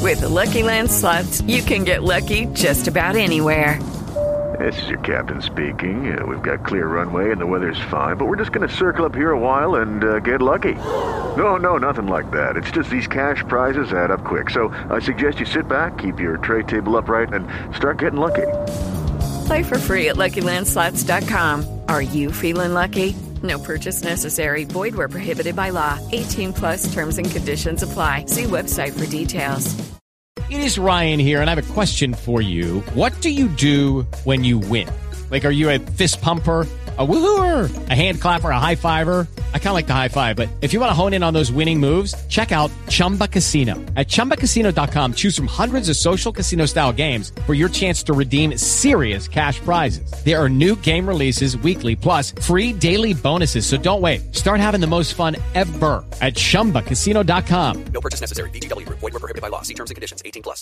With the Lucky Land Slots, you can get lucky just about anywhere. This is your captain speaking. We've got clear runway and the weather's fine, but we're just going to circle up here a while and get lucky. No, nothing like that. It's just these cash prizes add up quick. So I suggest you sit back, keep your tray table upright, and start getting lucky. Play for free at LuckyLandSlots.com. Are you feeling lucky? No purchase necessary. Void where prohibited by law. 18 plus terms and conditions apply. See website for details. It is Ryan here, and I have a question for you. What do you do when you win? Like, are you a fist pumper, a woo-hooer, a hand clapper, a high-fiver? I kind of like the high-five, but if you want to hone in on those winning moves, check out Chumba Casino. At ChumbaCasino.com, choose from hundreds of social casino-style games for your chance to redeem serious cash prizes. There are new game releases weekly, plus free daily bonuses, so don't wait. Start having the most fun ever at ChumbaCasino.com. No purchase necessary. VGW Group. Void where prohibited by law. See terms and conditions. 18 plus.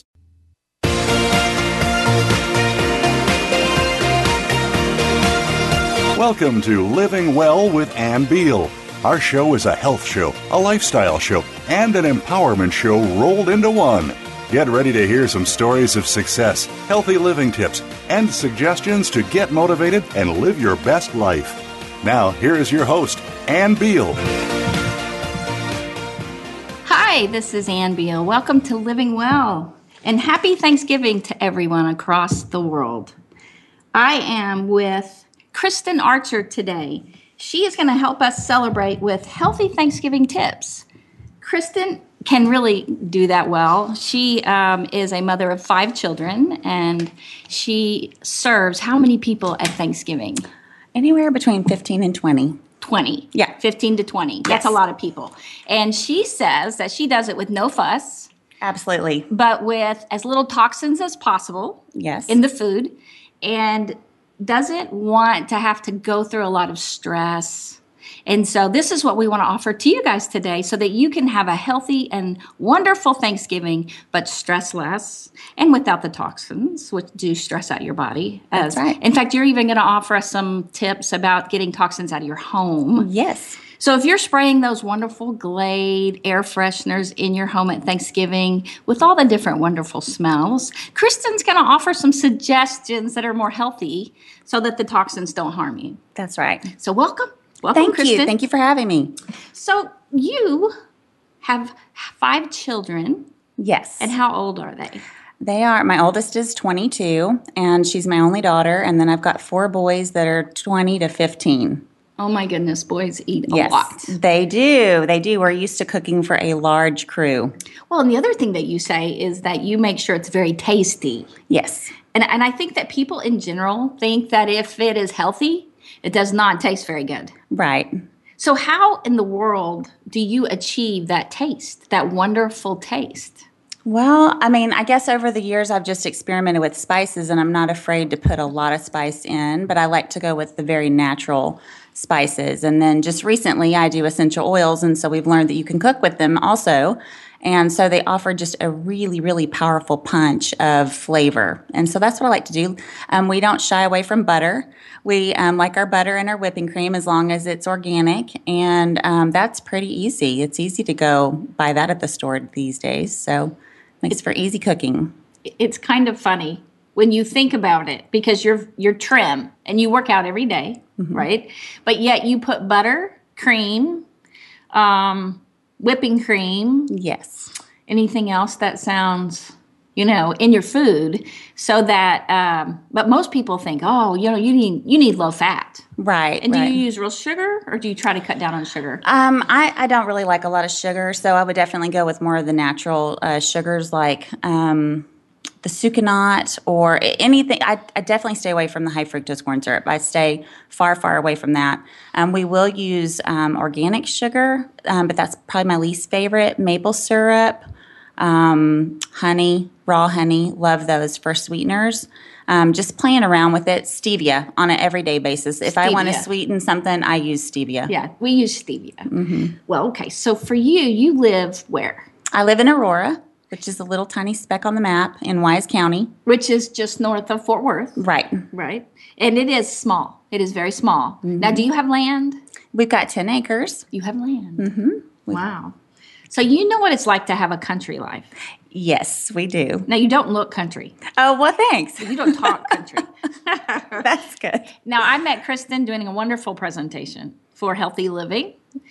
Welcome to Living Well with Ann Beal. Our show is a health show, a lifestyle show, and an empowerment show rolled into one. Get ready to hear some stories of success, healthy living tips, and suggestions to get motivated and live your best life. Now, here is your host, Ann Beal. Hi, this is Ann Beal. Welcome to Living Well, and happy Thanksgiving to everyone across the world. I am with Kristen Archer today. She is going to help us celebrate with healthy Thanksgiving tips. Kristen can really do that well. She is a mother of 5 children, and she serves how many people at Thanksgiving? Anywhere between 15 and 20. 20. Yeah. 15 to 20. That's Yes. a lot of people. And she says that she does it with no fuss, Absolutely. but with as little toxins as possible Yes. in the food, and doesn't want to have to go through a lot of stress. And so this is what we want to offer to you guys today so that you can have a healthy and wonderful Thanksgiving, but stress less and without the toxins, which do stress out your body. That's right. In fact, you're even going to offer us some tips about getting toxins out of your home. Yes. So if you're spraying those wonderful Glade air fresheners in your home at Thanksgiving with all the different wonderful smells, Kristen's going to offer some suggestions that are more healthy so that the toxins don't harm you. That's right. So welcome. Welcome, Thank Kristen. you. Thank you for having me. So you have 5 children, Yes. and how old are they? They are, my oldest is 22, and she's my only daughter, and then I've got 4 boys that are 20 to 15. Oh my goodness, boys eat a Yes, lot. they do. They do. We're used to cooking for a large crew. Well, and the other thing that you say is that you make sure it's very tasty. Yes. And I think that people in general think that if it is healthy, it does not taste very good. Right. So how in the world do you achieve that taste, that wonderful taste? Well, I mean, I guess over the years I've just experimented with spices, and I'm not afraid to put a lot of spice in, but I like to go with the very natural spices. And then just recently I do essential oils, and so we've learned that you can cook with them also. And so they offer just a really, really powerful punch of flavor. And so that's what I like to do. We don't shy away from butter. We like our butter and our whipping cream as long as it's organic. And that's pretty easy. It's easy to go buy that at the store these days. So makes for easy cooking. It's kind of funny when you think about it because you're trim and you work out every day, right? But yet you put butter, cream, whipping cream. Yes. Anything else that sounds, in your food so that, but most people think, you need low fat. Right. And do right. you use real sugar or do you try to cut down on sugar? I don't really like a lot of sugar, so I would definitely go with more of the natural sugars like the Sucanat or anything. I definitely stay away from the high fructose corn syrup. I stay far, far away from that. We will use organic sugar, but that's probably my least favorite. Maple syrup, honey, raw honey, love those for sweeteners. Just playing around with it. Stevia on an everyday basis. If I want to sweeten something, I use stevia. Yeah, we use stevia. Mm-hmm. Well, okay. So for you live where? I live in Aurora, which is a little tiny speck on the map in Wise County. Which is just north of Fort Worth. Right. Right. And it is small. It is very small. Mm-hmm. Now, do you have land? We've got 10 acres. You have land. Mm-hmm. Wow. So you know what it's like to have a country life. Yes, we do. Now, you don't look country. Oh, well, thanks. You don't talk country. That's good. Now, I met Kristen doing a wonderful presentation for Healthy Living.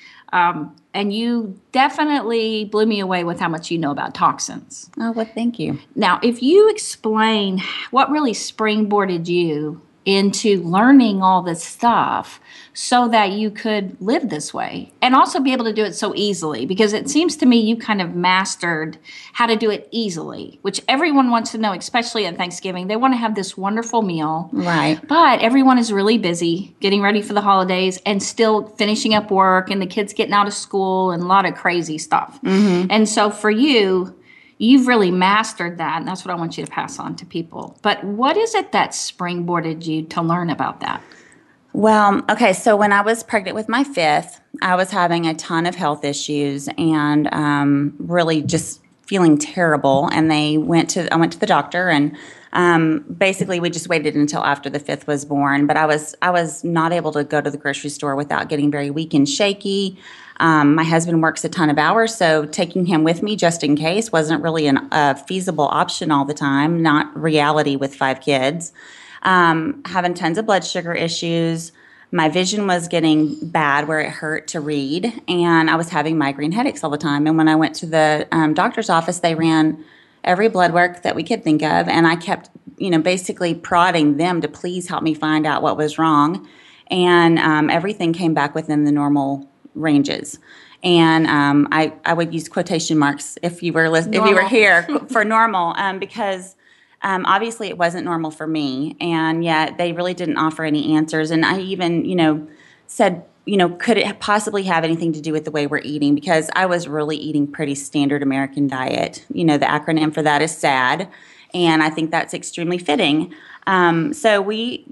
And you definitely blew me away with how much you know about toxins. Oh, well, thank you. Now, if you explain what really springboarded you into learning all this stuff so that you could live this way and also be able to do it so easily, because it seems to me you kind of mastered how to do it easily, which everyone wants to know, especially at Thanksgiving. They want to have this wonderful meal. Right. But everyone is really busy getting ready for the holidays and still finishing up work and the kids getting out of school and a lot of crazy stuff. Mm-hmm. And so for you, you've really mastered that, and that's what I want you to pass on to people. But what is it that springboarded you to learn about that? Well, okay, so when I was pregnant with my fifth, I was having a ton of health issues and really just feeling terrible. And I went to the doctor, and basically we just waited until after the fifth was born. But I was not able to go to the grocery store without getting very weak and shaky. My husband works a ton of hours, so taking him with me just in case wasn't really a feasible option all the time, not reality with 5 kids. Having tons of blood sugar issues. My vision was getting bad where it hurt to read, and I was having migraine headaches all the time. And when I went to the doctor's office, they ran every blood work that we could think of, and I kept, basically prodding them to please help me find out what was wrong. And everything came back within the normal ranges. And I would use quotation marks if you were here for normal, because obviously it wasn't normal for me, and yet they really didn't offer any answers. And I even, said, could it possibly have anything to do with the way we're eating? Because I was really eating pretty standard American diet. The acronym for that is SAD, and I think that's extremely fitting. So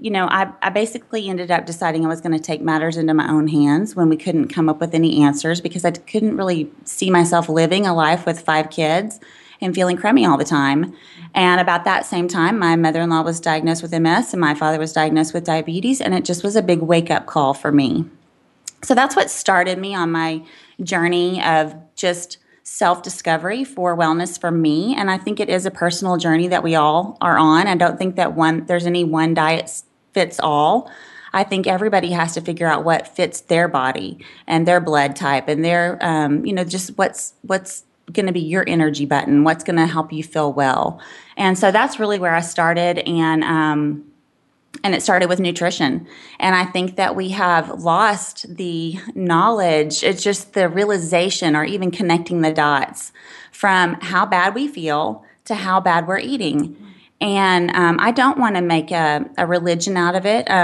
I basically ended up deciding I was going to take matters into my own hands when we couldn't come up with any answers, because I couldn't really see myself living a life with 5 kids and feeling crummy all the time. And about that same time, my mother-in-law was diagnosed with MS and my father was diagnosed with diabetes, and it just was a big wake-up call for me. So that's what started me on my journey of just self-discovery for wellness for me. And I think it is a personal journey that we all are on. I don't think that there's any one diet fits all. I think everybody has to figure out what fits their body and their blood type and their, just what's going to be your energy button, what's going to help you feel well. And so that's really where I started, and it started with nutrition. And I think that we have lost the knowledge, it's just the realization or even connecting the dots from how bad we feel to how bad we're eating. And I don't want to make a religion out of it.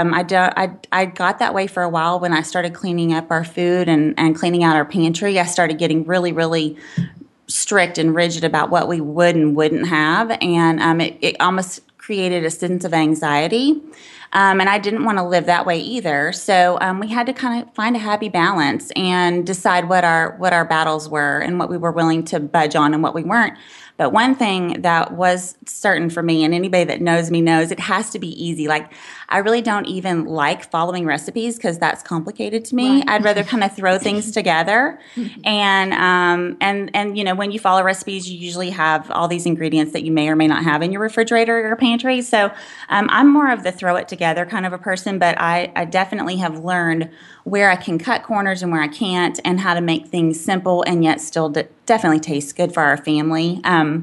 I got that way for a while when I started cleaning up our food and cleaning out our pantry. I started getting really, really strict and rigid about what we would and wouldn't have, and it almost created a sense of anxiety, and I didn't want to live that way either. So we had to kind of find a happy balance and decide what our battles were and what we were willing to budge on and what we weren't. But one thing that was certain for me, and anybody that knows me knows, it has to be easy. Like, I really don't even like following recipes because that's complicated to me. Right. I'd rather kind of throw things together. And when you follow recipes, you usually have all these ingredients that you may or may not have in your refrigerator or your pantry. So I'm more of the throw it together kind of a person, but I definitely have learned where I can cut corners and where I can't, and how to make things simple and yet still definitely taste good for our family.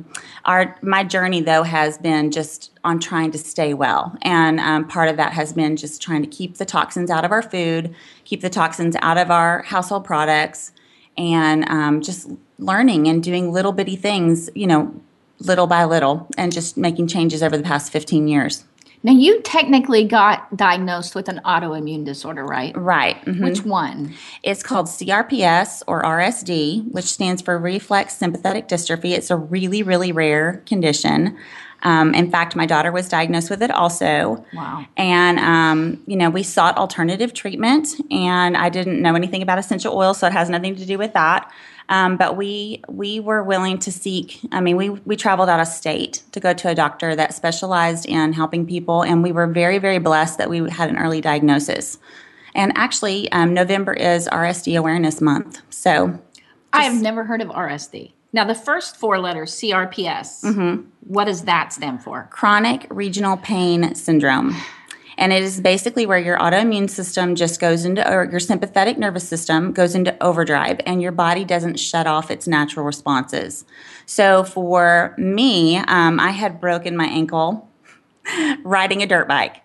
My journey, though, has been just on trying to stay well. And part of that has been just trying to keep the toxins out of our food, keep the toxins out of our household products, and just learning and doing little bitty things, little by little, and just making changes over the past 15 years. Now, you technically got diagnosed with an autoimmune disorder, right? Right. Mm-hmm. Which one? It's called CRPS, or RSD, which stands for reflex sympathetic dystrophy. It's a really, really rare condition. In fact, my daughter was diagnosed with it also. Wow. And, we sought alternative treatment, and I didn't know anything about essential oils, so it has nothing to do with that. But we were willing to seek, we traveled out of state to go to a doctor that specialized in helping people, and we were very, very blessed that we had an early diagnosis. And actually, November is RSD Awareness Month, so I have never heard of RSD. Now, the first 4 letters, CRPS, what does that stand for? Chronic regional pain syndrome. And it is basically where your autoimmune system just goes into, or your sympathetic nervous system goes into overdrive, and your body doesn't shut off its natural responses. So for me, I had broken my ankle riding a dirt bike.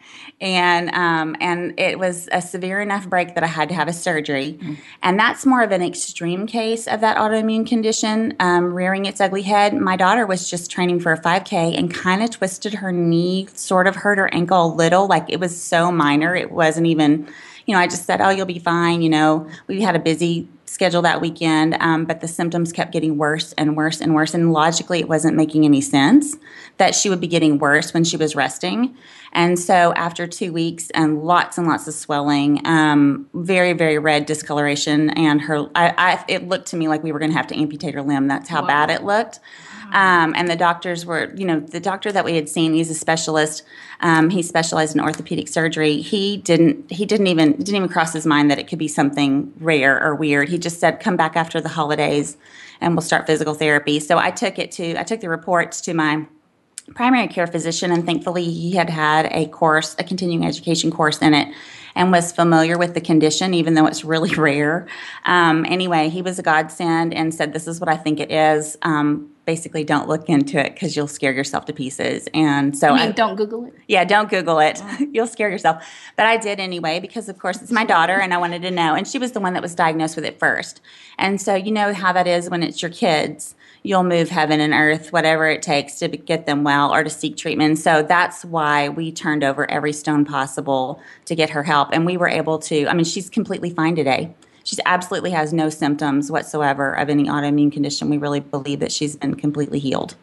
And it was a severe enough break that I had to have a surgery. And that's more of an extreme case of that autoimmune condition rearing its ugly head. My daughter was just training for a 5K and kind of twisted her knee, sort of hurt her ankle a little. Like, it was so minor. It wasn't even, I just said, oh, you'll be fine. We had a busy schedule that weekend, but the symptoms kept getting worse and worse and worse. And logically, it wasn't making any sense that she would be getting worse when she was resting. And so after 2 weeks and lots of swelling, very, very red discoloration, and it looked to me like we were going to have to amputate her limb. That's how bad it looked. And the doctors were, the doctor that we had seen, he's a specialist. He specialized in orthopedic surgery. He didn't even cross his mind that it could be something rare or weird. He just said, come back after the holidays and we'll start physical therapy. So I took the reports to my primary care physician, and thankfully he had a continuing education course in it, and was familiar with the condition, even though it's really rare. Anyway, he was a godsend and said, this is what I think it is. Basically, don't look into it because you'll scare yourself to pieces. And so don't Google it? Yeah, don't Google it. You'll scare yourself. But I did anyway, because of course it's my daughter and I wanted to know. And she was the one that was diagnosed with it first. And so you know how that is when it's your kids. You'll move heaven and earth, whatever it takes to get them well or to seek treatment. So that's why we turned over every stone possible to get her help. And we were able to, she's completely fine today. She absolutely has no symptoms whatsoever of any autoimmune condition. We really believe that she's been completely healed.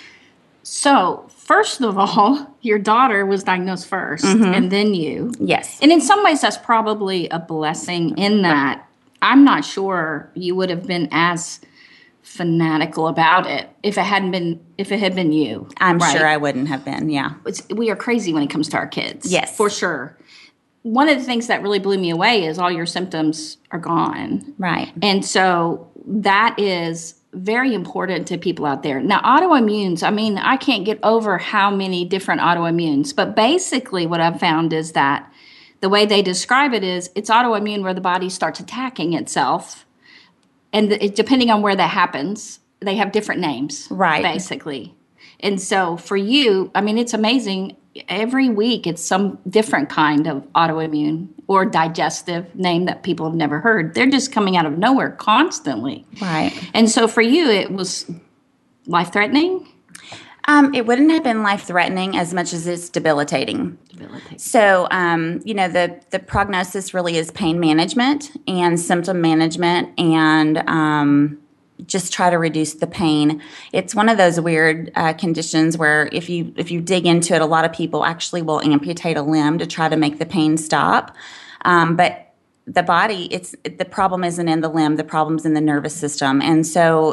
So, first of all, your daughter was diagnosed first, and then you. Yes. And in some ways, that's probably a blessing in that I'm not sure you would have been as fanatical about it if it had been you. I'm sure I wouldn't have been, yeah. We are crazy when it comes to our kids. Yes. For sure. One of the things that really blew me away is all your symptoms are gone. Right. And so that is very important to people out there. Now, autoimmunes, I can't get over how many different autoimmunes, but basically what I've found is that the way they describe it is it's autoimmune where the body starts attacking itself. And depending on where that happens, they have different names, right? Basically. And so for you, it's amazing. Every week it's some different kind of autoimmune or digestive name that people have never heard. They're just coming out of nowhere constantly. Right. And so for you, it was life-threatening? It wouldn't have been life-threatening as much as it's debilitating. So, the prognosis really is pain management and symptom management, and just try to reduce the pain. It's one of those weird conditions where if you dig into it, a lot of people actually will amputate a limb to try to make the pain stop. But the body, the problem isn't in the limb, the problem's in the nervous system, and so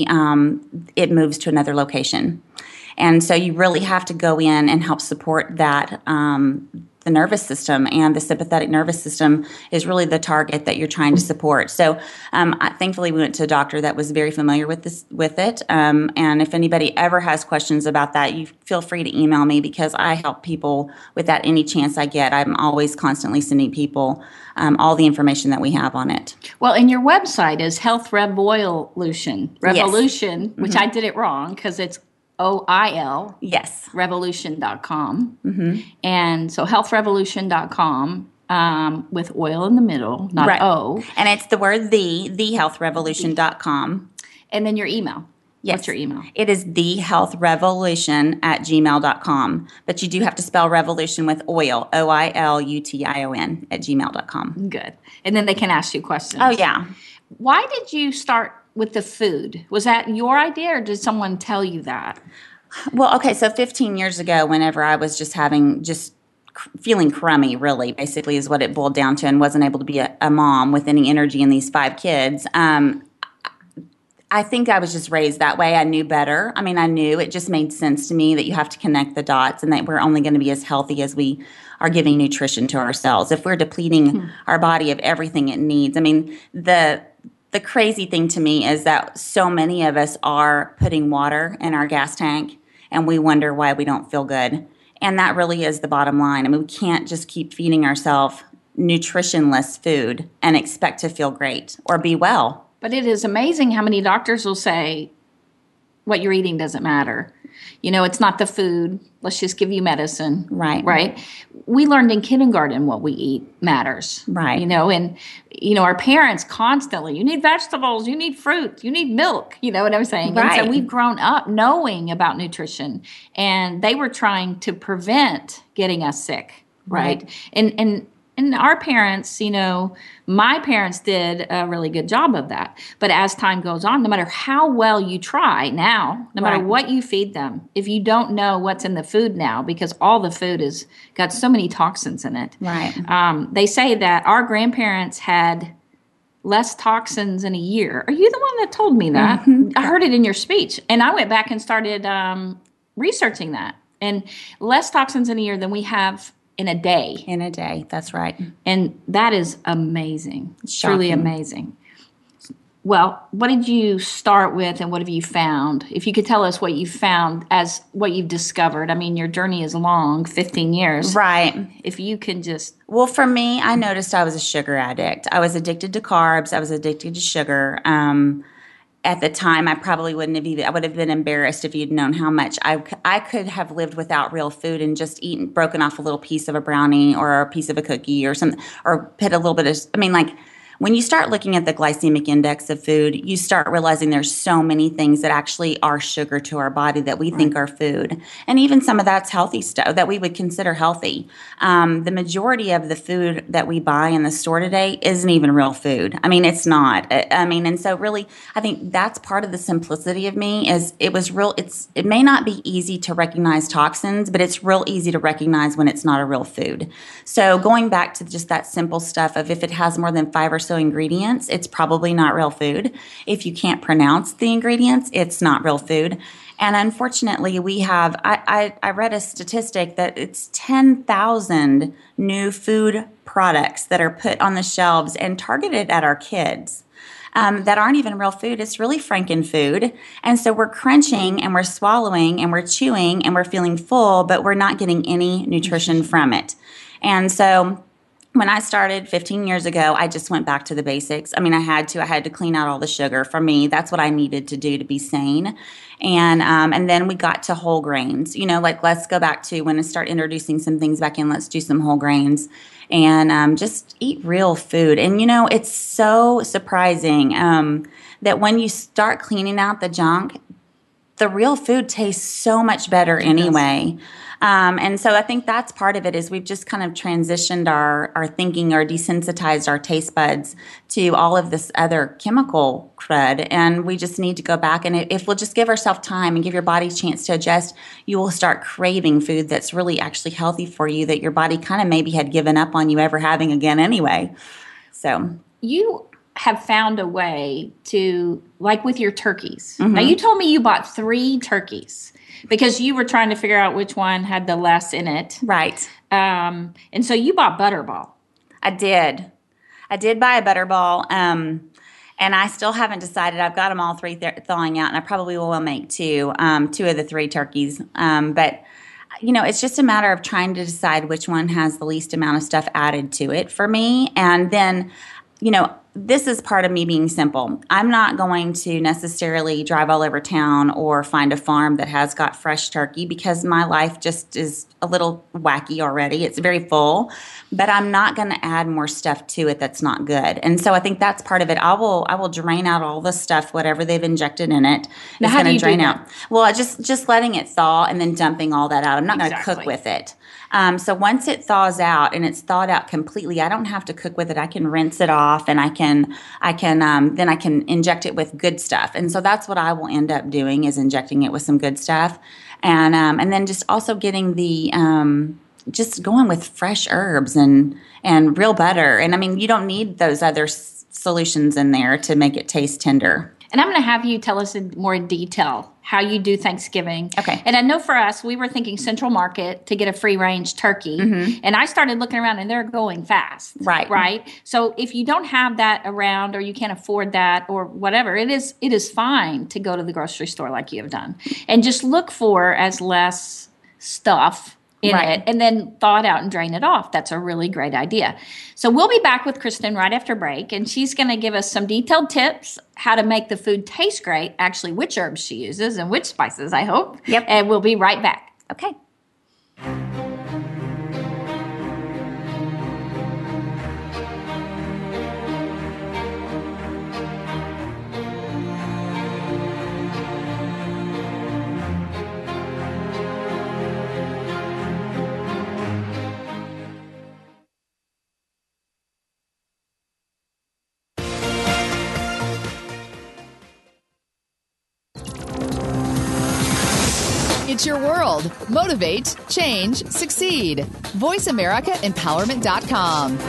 it moves to another location. And so you really have to go in and help support that, the nervous system, and the sympathetic nervous system is really the target that you're trying to support. So thankfully we went to a doctor that was very familiar with it. And if anybody ever has questions about that, you feel free to email me, because I help people with that any chance I get. I'm always constantly sending people all the information that we have on it. Well, and your website is Health Revolution, Yes. Which I did it wrong because it's OIL. Yes. Revolution.com. And so healthrevolution.com with oil in the middle, not right. O. And it's the word thehealthrevolution.com. And then your email. Yes. What's your email? It is thehealthrevolution@gmail.com. But you do have to spell revolution with oil, OILUTION @gmail.com. Good. And then they can ask you questions. Oh, yeah. Why did you start with the food? Was that your idea, or did someone tell you that? Well, okay, so 15 years ago, whenever I was feeling crummy, really, basically is what it boiled down to, and wasn't able to be a mom with any energy in these 5 kids, I think I was just raised that way. I knew better. I knew it just made sense to me that you have to connect the dots, and that we're only going to be as healthy as we are giving nutrition to ourselves. If we're depleting our body of everything it needs, the the crazy thing to me is that so many of us are putting water in our gas tank, and we wonder why we don't feel good. And that really is the bottom line. I mean, we can't just keep feeding ourselves nutritionless food and expect to feel great or be well. But it is amazing how many doctors will say what you're eating doesn't matter. It's not the food. Let's just give you medicine. Right. Right. We learned in kindergarten what we eat matters. Right. And our parents constantly, you need vegetables, you need fruit, you need milk. You know what I'm saying? Right. And so we've grown up knowing about nutrition, and they were trying to prevent getting us sick. Right. And our parents, my parents did a really good job of that. But as time goes on, no matter how well you try now, no matter what you feed them, if you don't know what's in the food now, because all the food has got so many toxins in it. Right. They say that our grandparents had less toxins in a year. Are you the one that told me that? Mm-hmm. I heard it in your speech. And I went back and started researching that. And less toxins in a year than we have in a day. In a day, that's right. And that is amazing. Shocking. Truly amazing. Well, what did you start with and what have you found? If you could tell us what you found as what you've discovered. I mean, your journey is long, 15 years. Right. If you can just... Well, for me, I noticed I was a sugar addict. I was addicted to carbs. I was addicted to sugar. At the time, I probably wouldn't have even, I would have been embarrassed if you'd known how much I could have lived without real food and just broken off a little piece of a brownie or a piece of a cookie or something, or put a little bit of, when you start looking at the glycemic index of food, you start realizing there's so many things that actually are sugar to our body that we think are food. And even some of that's healthy stuff that we would consider healthy. The majority of the food that we buy in the store today isn't even real food. I mean, it's not. And so really, I think that's part of the simplicity of me is it may not be easy to recognize toxins, but it's real easy to recognize when it's not a real food. So going back to just that simple stuff of if it has more than 5 or so ingredients, it's probably not real food. If you can't pronounce the ingredients, it's not real food. And unfortunately, we have, I read a statistic that it's 10,000 new food products that are put on the shelves and targeted at our kids that aren't even real food. It's really frankenfood. And so we're crunching and we're swallowing and we're chewing and we're feeling full, but we're not getting any nutrition from it. And so when I started 15 years ago, I just went back to the basics. I mean, I had to clean out all the sugar. For me, that's what I needed to do to be sane. And then we got to whole grains. Let's go back to when I start introducing some things back in. Let's do some whole grains and just eat real food. And, it's so surprising that when you start cleaning out the junk, the real food tastes so much better anyway. And so I think that's part of it is we've just kind of transitioned our thinking or desensitized our taste buds to all of this other chemical crud. And we just need to go back. And if we'll just give ourselves time and give your body a chance to adjust, you will start craving food that's really actually healthy for you that your body kind of maybe had given up on you ever having again anyway. So you have found a way to, like with your turkeys. Mm-hmm. Now, you told me you bought 3 turkeys because you were trying to figure out which one had the less in it. Right. And so you bought Butterball. I did buy a Butterball, and I still haven't decided. I've got them all 3 thawing out, and I probably will make 2 of the 3 turkeys. But it's just a matter of trying to decide which one has the least amount of stuff added to it for me. And then, this is part of me being simple. I'm not going to necessarily drive all over town or find a farm that has got fresh turkey because my life just is a little wacky already. It's very full, but I'm not going to add more stuff to it that's not good. And so I think that's part of it. I will drain out all the stuff, whatever they've injected in it. Now, how do you drain out? Well, just letting it thaw and then dumping all that out. I'm not going to cook with it. So once it thaws out and it's thawed out completely, I don't have to cook with it. I can rinse it off and I can inject it with good stuff. And so that's what I will end up doing is injecting it with some good stuff. And then just also getting the, just going with fresh herbs and real butter. And I mean, you don't need those other solutions in there to make it taste tender. And I'm going to have you tell us in more detail how you do Thanksgiving. Okay. And I know for us, we were thinking Central Market to get a free-range turkey. And I started looking around, and they're going fast. Right? So if you don't have that around or you can't afford that or whatever, it is fine to go to the grocery store like you have done. And just look for as less stuff in it, and then thaw it out and drain it off. That's a really great idea. So we'll be back with Kristen right after break, and she's going to give us some detailed tips how to make the food taste great, actually which herbs she uses and which spices, I hope. Yep. And we'll be right back. Okay. It's your world. Motivate, change, succeed. VoiceAmericaEmpowerment.com.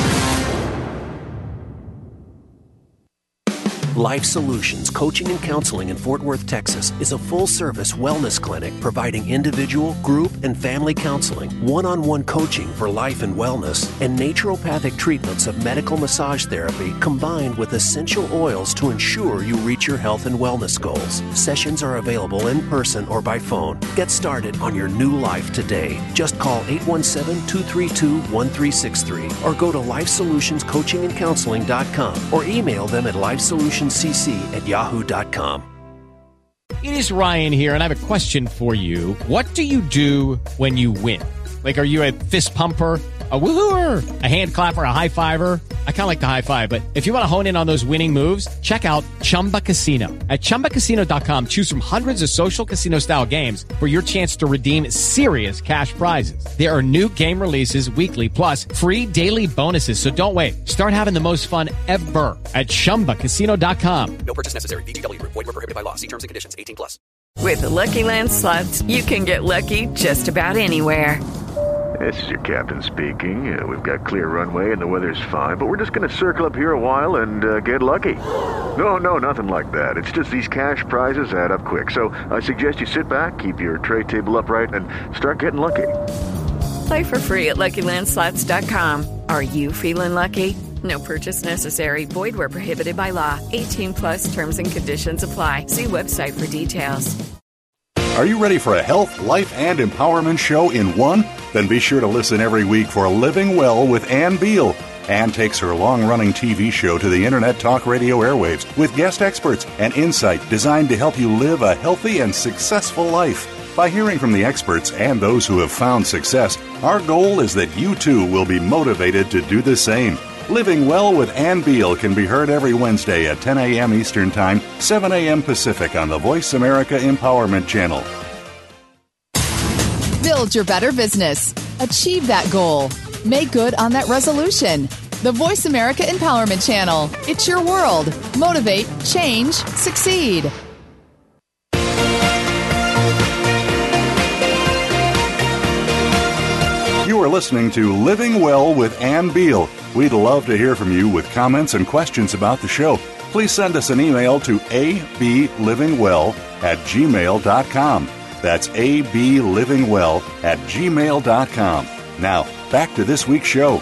Life Solutions Coaching and Counseling in Fort Worth, Texas is a full-service wellness clinic providing individual, group, and family counseling, one-on-one coaching for life and wellness, and naturopathic treatments of medical massage therapy combined with essential oils to ensure you reach your health and wellness goals. Sessions are available in person or by phone. Get started on your new life today. Just call 817-232-1363 or go to LifeSolutionsCoachingandCounseling.com or email them at lifesolutioncc@yahoo.com. It is Ryan here, and I have a question for you. What do you do when you win? Like, are you a fist pumper, a woohooer, a hand clapper, a high fiver? I kind of like the high five, but if you want to hone in on those winning moves, check out Chumba Casino. At ChumbaCasino.com, choose from hundreds of social casino-style games for your chance to redeem serious cash prizes. There are new game releases weekly, plus free daily bonuses, so don't wait. Start having the most fun ever at ChumbaCasino.com. No purchase necessary. VGW Group. Void where prohibited by law. See terms and conditions. 18+. With the Lucky Land Slots, you can get lucky just about anywhere. This is your captain speaking. We've got clear runway and the weather's fine, but we're just going to circle up here a while and get lucky. No, nothing like that. It's just these cash prizes add up quick. So I suggest you sit back, keep your tray table upright, and start getting lucky. Play for free at LuckyLandSlots.com. Are you feeling lucky? No purchase necessary. Void where prohibited by law. 18+ terms and conditions apply. See website for details. Are you ready for a health, life, and empowerment show in one? Then be sure to listen every week for Living Well with Ann Beal. Ann takes her long-running TV show to the Internet Talk Radio airwaves with guest experts and insight designed to help you live a healthy and successful life. By hearing from the experts and those who have found success, our goal is that you too will be motivated to do the same. Living Well with Ann Beal can be heard every Wednesday at 10 a.m. Eastern Time, 7 a.m. Pacific on the Voice America Empowerment Channel. Build your better business. Achieve that goal. Make good on that resolution. The Voice America Empowerment Channel. It's your world. Motivate, change, succeed. You are listening to Living Well with Ann Beal. We'd love to hear from you with comments and questions about the show. Please send us an email to ablivingwell@gmail.com. That's ablivingwell@gmail.com. Now, back to this week's show.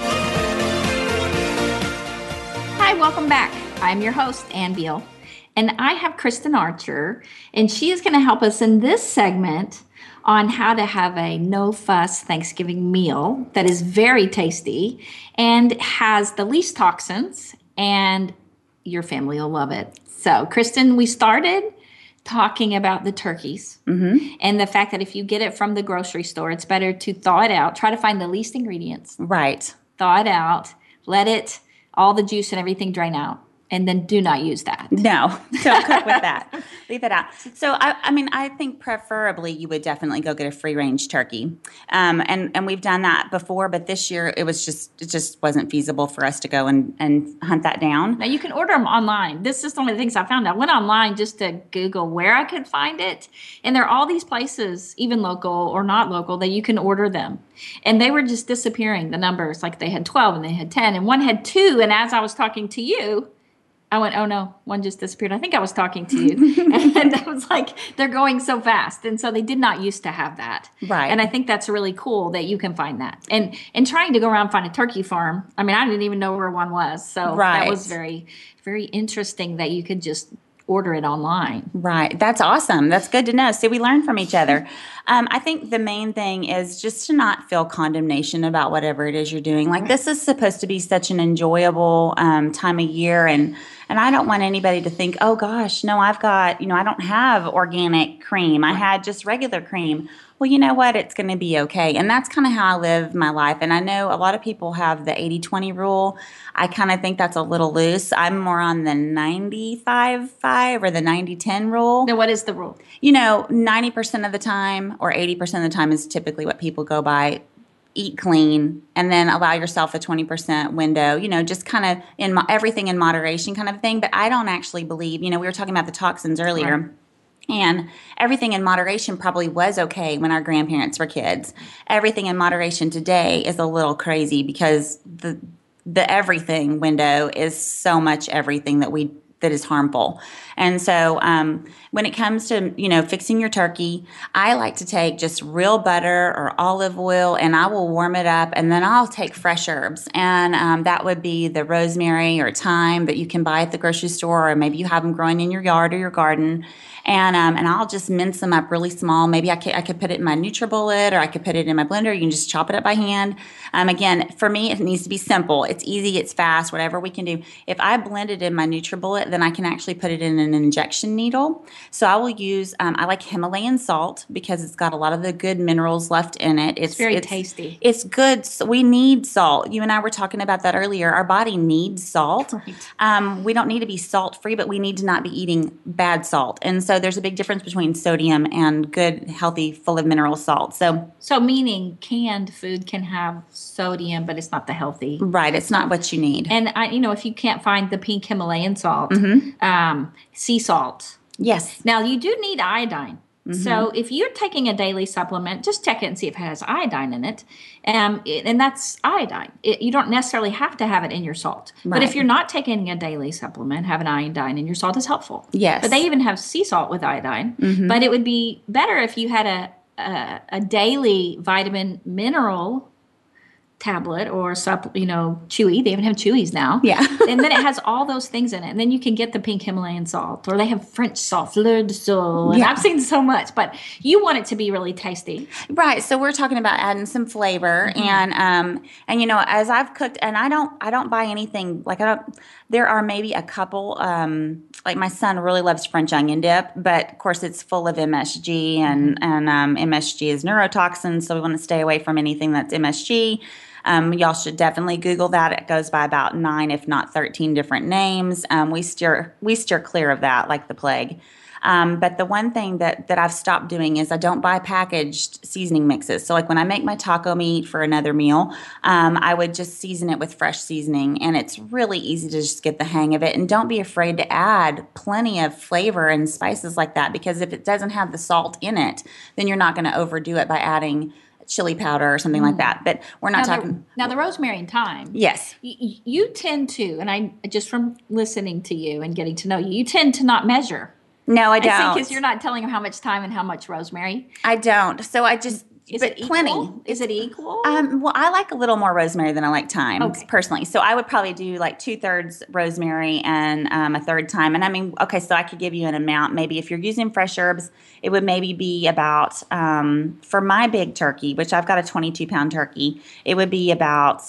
Hi, welcome back. I'm your host, Ann Beal, and I have Kristen Archer, and she is going to help us in this segment on how to have a no-fuss Thanksgiving meal that is very tasty and has the least toxins, and your family will love it. So, Kristen, we started talking about the turkeys and the fact that if you get it from the grocery store, it's better to thaw it out. Try to find the least ingredients. Right. Thaw it out. Let it, all the juice and everything drain out. And then do not use that. No, don't cook with that. Leave it out. So, I think preferably you would definitely go get a free-range turkey. And we've done that before, but this year it just wasn't feasible for us to go and hunt that down. Now, you can order them online. This is one of the things I found. I went online just to Google where I could find it. And there are all these places, even local or not local, that you can order them. And they were just disappearing, the numbers. Like they had 12 and they had 10 and one had 2. And as I was talking to you, I went, oh no, one just disappeared. I think I was talking to you. And I was like, they're going so fast. And so they did not used to have that. Right. And I think that's really cool that you can find that. And trying to go around and find a turkey farm, I mean, I didn't even know where one was. So that was very, very interesting that you could just order it online. Right. That's awesome. That's good to know. So we learn from each other. I think the main thing is just to not feel condemnation about whatever it is you're doing. Like this is supposed to be such an enjoyable time of year, and I don't want anybody to think, oh gosh, no, I've got, I don't have organic cream. I had just regular cream. Well, you know what? It's going to be okay. And that's kind of how I live my life. And I know a lot of people have the 80-20 rule. I kind of think that's a little loose. I'm more on the 95-5 or the 90-10 rule. Now, what is the rule? 90% of the time or 80% of the time is typically what people go by. Eat clean, and then allow yourself a 20% window, just kind of everything in moderation kind of thing. But I don't actually believe, we were talking about the toxins earlier. Right. And everything in moderation probably was okay when our grandparents were kids. Everything in moderation today is a little crazy because the everything window is so much everything that is harmful. And so when it comes to, fixing your turkey, I like to take just real butter or olive oil, and I will warm it up, and then I'll take fresh herbs. And that would be the rosemary or thyme that you can buy at the grocery store, or maybe you have them growing in your yard or your garden. And I'll just mince them up really small. Maybe I could put it in my NutriBullet, or I could put it in my blender. You can just chop it up by hand. Again, for me, it needs to be simple. It's easy, it's fast, whatever we can do. If I blend it in my NutriBullet, then I can actually put it in an injection needle. So I will use, I like Himalayan salt because it's got a lot of the good minerals left in it. It's very tasty. It's good. So we need salt. You and I were talking about that earlier. Our body needs salt. Right. We don't need to be salt-free, but we need to not be eating bad salt. And so there's a big difference between sodium and good, healthy, full of mineral salt. So meaning canned food can have sodium, but it's not the healthy. Right. It's not what you need. And if you can't find the pink Himalayan salt, sea salt. Yes. Now you do need iodine. Mm-hmm. So if you're taking a daily supplement, just check it and see if it has iodine in it. And that's iodine. You don't necessarily have to have it in your salt. Right. But if you're not taking a daily supplement, having iodine in your salt is helpful. Yes. But they even have sea salt with iodine. Mm-hmm. But it would be better if you had a daily vitamin mineral tablet or chewy. They even have chewies now. Yeah. And then it has all those things in it. And then you can get the pink Himalayan salt, or they have French salt, fleur de sel. And I've seen so much, but you want it to be really tasty. Right. So we're talking about adding some flavor, and as I've cooked, and I don't buy anything there are maybe a couple, like my son really loves French onion dip, but of course it's full of MSG, and MSG is neurotoxin, so we want to stay away from anything that's MSG. Y'all should definitely Google that. It goes by about 9, if not 13 different names. We steer clear of that like the plague. But the one thing that I've stopped doing is I don't buy packaged seasoning mixes. So like when I make my taco meat for another meal, I would just season it with fresh seasoning, and it's really easy to just get the hang of it. And don't be afraid to add plenty of flavor and spices like that, because if it doesn't have the salt in it, then you're not going to overdo it by adding chili powder or something like that. But we're not talking. Now the rosemary and thyme. Yes. You tend to, and I just from listening to you and getting to know you, you tend to not measure. No, I don't. I think because you're not telling her how much thyme and how much rosemary. I don't. So I just. Is it equal? Plenty. Is it equal? Well, I like a little more rosemary than I like thyme, personally. So I would probably do like 2/3 rosemary and a third thyme. And I mean, okay, so I could give you an amount. Maybe if you're using fresh herbs, it would maybe be about, for my big turkey, which I've got a 22-pound turkey, it would be about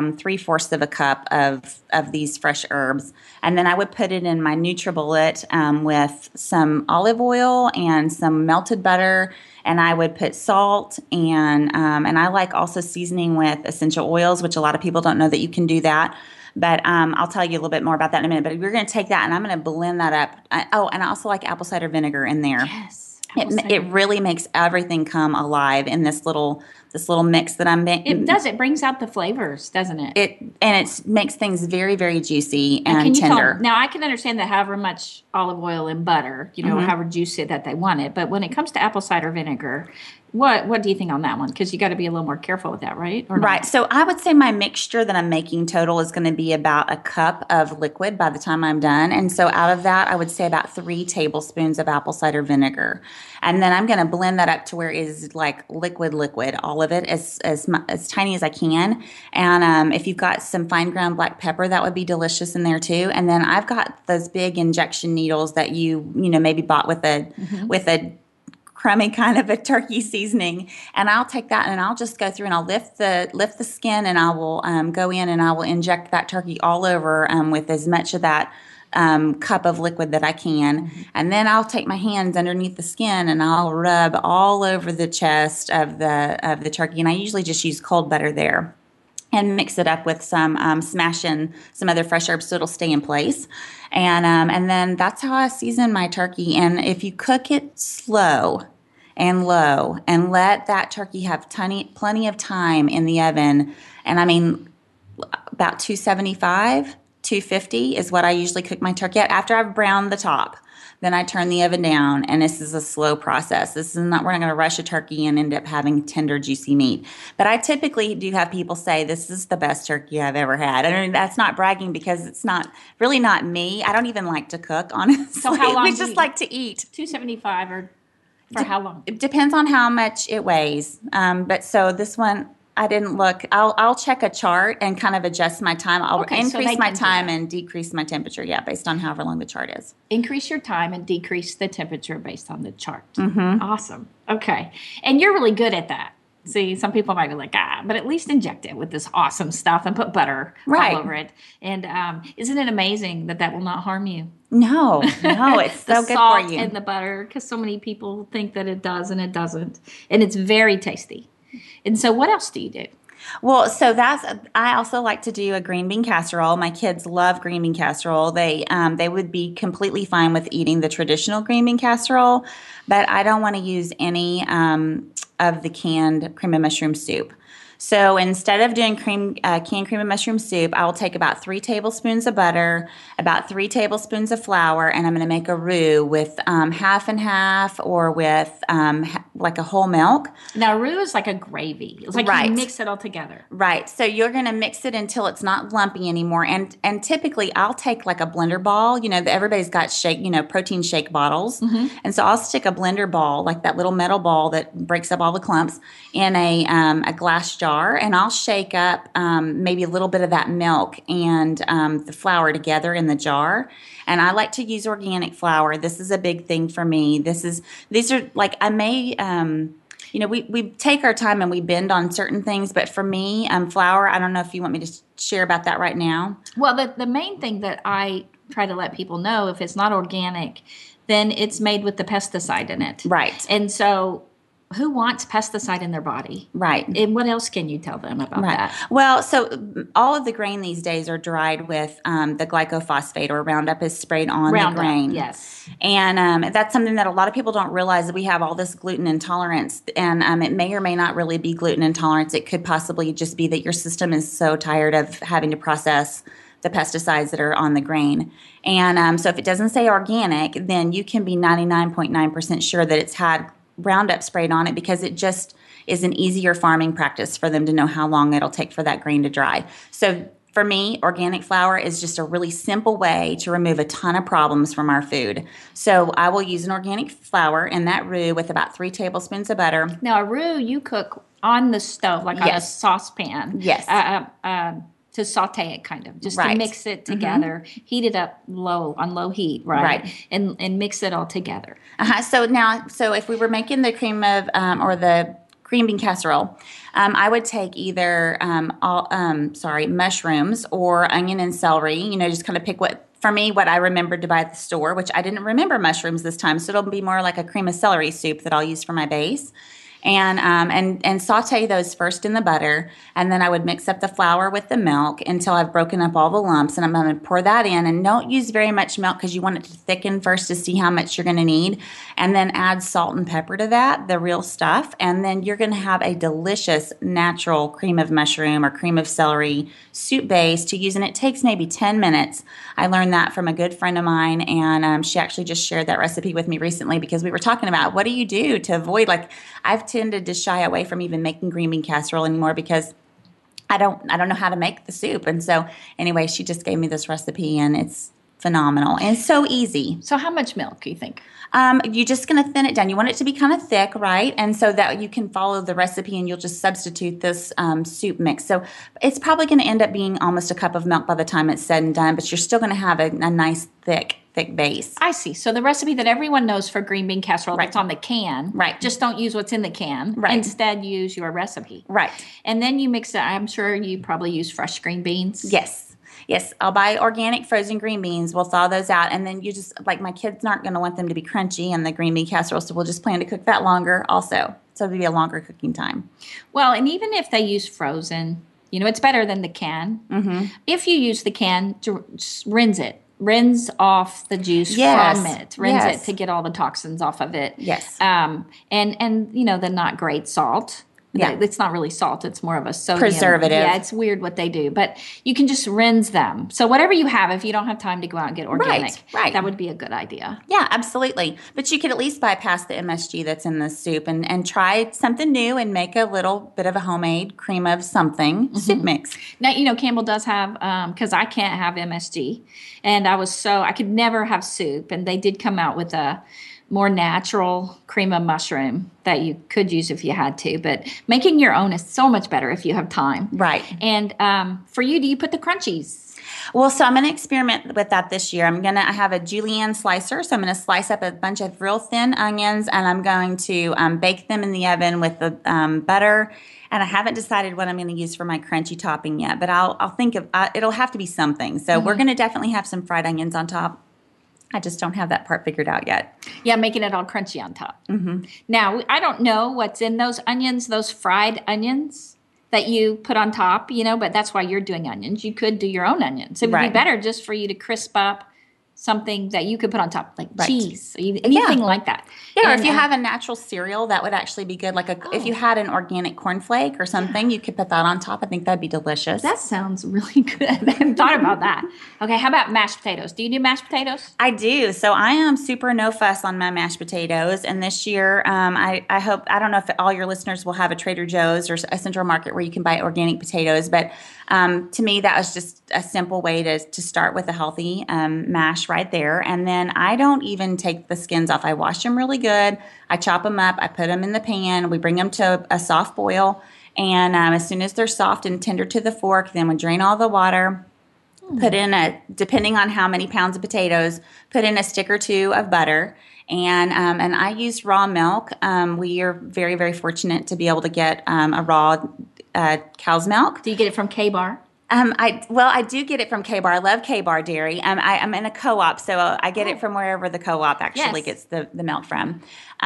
3/4 of a cup of these fresh herbs. And then I would put it in my NutriBullet with some olive oil and some melted butter. And I would put salt, and I like also seasoning with essential oils, which a lot of people don't know that you can do that. But I'll tell you a little bit more about that in a minute. But we're going to take that, and I'm going to blend that up. And I also like apple cider vinegar in there. Yes. It really makes everything come alive in this little mix that I'm making. It does. It brings out the flavors, doesn't it? It makes things very, very juicy and tender. Now, I can understand that however much olive oil and butter, however juicy that they want it. But when it comes to apple cider vinegar, What do you think on that one? Because you got to be a little more careful with that, right? Or not? Right. So I would say my mixture that I'm making total is going to be about a cup of liquid by the time I'm done. And so out of that, I would say about 3 tablespoons of apple cider vinegar. And then I'm going to blend that up to where it is like liquid, all of it, as tiny as I can. And if you've got some fine ground black pepper, that would be delicious in there too. And then I've got those big injection needles that you maybe bought with a crummy kind of a turkey seasoning, and I'll take that and I'll just go through and I'll lift the skin, and I will go in and I will inject that turkey all over with as much of that cup of liquid that I can, and then I'll take my hands underneath the skin and I'll rub all over the chest of the turkey, and I usually just use cold butter there. And mix it up with some smash in some other fresh herbs so it'll stay in place. And then that's how I season my turkey. And if you cook it slow and low and let that turkey have plenty of time in the oven, and I mean about 275, 250 is what I usually cook my turkey at after I've browned the top. Then I turn the oven down, and this is a slow process. We're not going to rush a turkey and end up having tender, juicy meat. But I typically do have people say, this is the best turkey I've ever had. I mean, that's not bragging because it's not me. I don't even like to cook, honestly. So how long we just like to eat. 275 or for how long? It depends on how much it weighs. But so this one, I didn't look. I'll check a chart and kind of adjust my time. I'll increase my time and decrease my temperature, based on however long the chart is. Increase your time and decrease the temperature based on the chart. Mm-hmm. Awesome. Okay. And you're really good at that. See, some people might be like, but at least inject it with this awesome stuff and put butter all over it. And isn't it amazing that will not harm you? No, it's so good for you. And the butter, because so many people think that it does and it doesn't. And it's very tasty. And so what else do you do? Well, so I also like to do a green bean casserole. My kids love green bean casserole. They would be completely fine with eating the traditional green bean casserole, but I don't want to use any of the canned cream of mushroom soup. So instead of doing canned cream of mushroom soup, I will take about 3 tablespoons of butter, about 3 tablespoons of flour, and I'm going to make a roux with half and half, or with like a whole milk. Now, roux is like a gravy. It's like you mix it all together. Right. So you're going to mix it until it's not lumpy anymore. And typically, I'll take like a blender ball. Everybody's got protein shake bottles. Mm-hmm. And so I'll stick a blender ball, like that little metal ball that breaks up all the clumps, in a glass jar. And I'll shake up maybe a little bit of that milk and the flour together in the jar. And I like to use organic flour. This is a big thing for me. These are like, I may, we take our time and we bend on certain things. But for me, flour, I don't know if you want me to share about that right now. Well, the main thing that I try to let people know, if it's not organic, then it's made with the pesticide in it. Right. And so who wants pesticide in their body? Right. And what else can you tell them about that? Well, so all of the grain these days are dried with the glyphosate, or Roundup is sprayed on the grain. Yes. And that's something that a lot of people don't realize, that we have all this gluten intolerance. And it may or may not really be gluten intolerance. It could possibly just be that your system is so tired of having to process the pesticides that are on the grain. And so if it doesn't say organic, then you can be 99.9% sure that it's had Roundup sprayed on it, because it just is an easier farming practice for them to know how long it'll take for that grain to dry. So for me, organic flour is just a really simple way to remove a ton of problems from our food. So I will use an organic flour in that roux with about 3 tablespoons of butter. Now, a roux you cook on the stove, like on a saucepan. Yes. To saute it, kind of, just to mix it together, heat it up on low heat, right? And mix it all together. So if we were making the cream of or the green bean casserole, I would take either mushrooms or onion and celery. Just kind of pick what I remembered to buy at the store, which I didn't remember mushrooms this time, so it'll be more like a cream of celery soup that I'll use for my base. And saute those first in the butter, and then I would mix up the flour with the milk until I've broken up all the lumps, and I'm going to pour that in. And don't use very much milk, because you want it to thicken first to see how much you're going to need, and then add salt and pepper to that, the real stuff, and then you're going to have a delicious natural cream of mushroom or cream of celery soup base to use, and it takes maybe 10 minutes. I learned that from a good friend of mine, and she actually just shared that recipe with me recently, because we were talking about what do you do to avoid, like, I've tended to shy away from even making green bean casserole anymore because I don't know how to make the soup. And so anyway, she just gave me this recipe, and it's phenomenal and so easy. So how much milk do you think? You're just going to thin it down. You want it to be kind of thick, right? And so that you can follow the recipe, and you'll just substitute this soup mix. So it's probably going to end up being almost a cup of milk by the time it's said and done, but you're still going to have a nice thick base. I see. So the recipe that everyone knows for green bean casserole that's on the can, right? Just don't use what's in the can. Right. Instead, use your recipe. Right. And then you mix it. I'm sure you probably use fresh green beans. Yes, I'll buy organic frozen green beans. We'll thaw those out, and then you just, like, my kids aren't going to want them to be crunchy in the green bean casserole, so we'll just plan to cook that longer also. So it'll be a longer cooking time. Well, and even if they use frozen, it's better than the can. Mm-hmm. If you use the can, just rinse it. Rinse off the juice from it. Rinse it to get all the toxins off of it. Yes. And the not great salt. Yeah. It's not really salt. It's more of a sodium. Preservative. Yeah, it's weird what they do. But you can just rinse them. So whatever you have, if you don't have time to go out and get organic, that would be a good idea. Yeah, absolutely. But you could at least bypass the MSG that's in the soup and try something new and make a little bit of a homemade cream of something soup mix. Now, Campbell does have, because I can't have MSG. And I could never have soup. And they did come out with a more natural cream of mushroom that you could use if you had to. But making your own is so much better if you have time. Right. And for you, do you put the crunchies? Well, so I'm going to experiment with that this year. I have a julienne slicer, so I'm going to slice up a bunch of real thin onions, and I'm going to bake them in the oven with the butter. And I haven't decided what I'm going to use for my crunchy topping yet, but I'll think of it'll have to be something. So we're going to definitely have some fried onions on top. I just don't have that part figured out yet. Yeah, making it all crunchy on top. Mm-hmm. Now, I don't know what's in those onions, those fried onions that you put on top, but that's why you're doing onions. You could do your own onions. It would be better just for you to crisp up something that you could put on top, like cheese, or anything like that. Yeah, or if you have a natural cereal, that would actually be good. Like if you had an organic cornflake or something, you could put that on top. I think that'd be delicious. That sounds really good. I hadn't thought about that. Okay, how about mashed potatoes? Do you do mashed potatoes? I do. So I am super no fuss on my mashed potatoes. And this year, I don't know if all your listeners will have a Trader Joe's or a Central Market where you can buy organic potatoes, but to me, that was just a simple way to start with a healthy mash right there. And then I don't even take the skins off. I wash them really good. I chop them up. I put them in the pan. We bring them to a soft boil. And as soon as they're soft and tender to the fork, then we drain all the water, put in depending on how many pounds of potatoes, put in a stick or two of butter. And I use raw milk. We are very, very fortunate to be able to get a raw cow's milk. Do you get it from K-Bar? I do get it from K-Bar. I love K-Bar dairy. I'm in a co-op, so I get it from wherever the co-op actually gets the milk from.